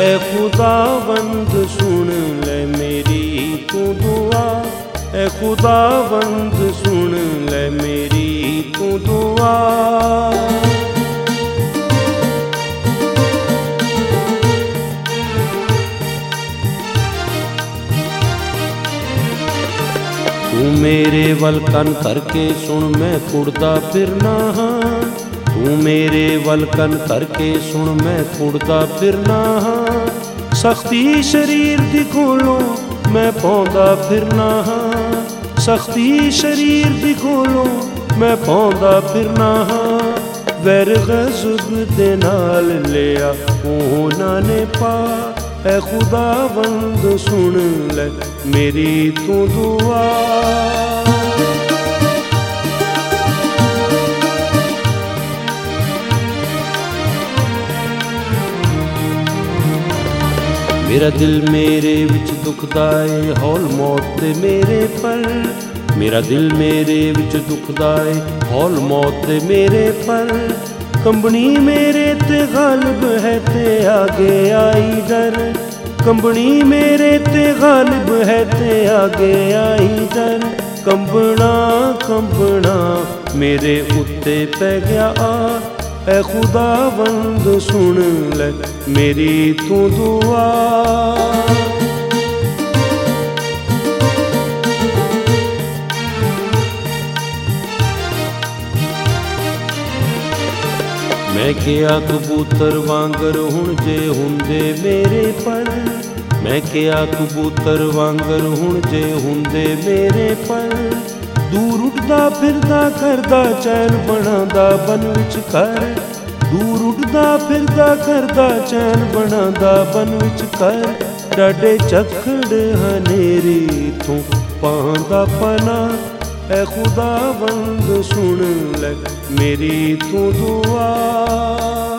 ऐ खुदावंद सुन ले मेरी तू दुआ, ऐ खुदावंद सुन ले मेरी तू दुआ। तू मेरे वल कन करके सुन मैं कुड़दा फिरना हाँ, तू मेरे वल कन करके सुन मैं कुड़दा फिरना हाँ। सख्ती शरीर दी कोलों मैं पौंदा फिरना हाँ, सख्ती शरीर दी कोलों मैं पौंदा फिरना हाँ। वैर गज़ब दे नाल लिया उन्हां ने पा, ऐ खुदावंद सुन ले मेरी तू दुआ। मेरा दिल मेरे विच दुखदा ए हौल मौत दे मेरे पर, मेरा दिल मेरे विच दुखदा ए हौल मौत दे मेरे पर। कंबनी मेरे ते गालिब है ते आगे आई डर, कंबनी मेरे ते गालिब है ते आगे आई डर। कंबना कंबना मेरे उत्ते पै गया आ, ऐ खुदावंद सुन ले मेरी तू दुआ। मैं क्या कबूतर वांगर हुण जे हुंदे मेरे पर, मैं क्या कबूतर वांगर हुण जे हुंदे मेरे पर। दूर उठदा फिरदा करदा चैन बनांदा बन विच कर, दूर उठदा फिरदा करदा चैन बनांदा बन विच कर। डाडे झक्खड़ हनेरी तू पांदा पना, ऐ खुदावंद सुन ले मेरी तू दुआ।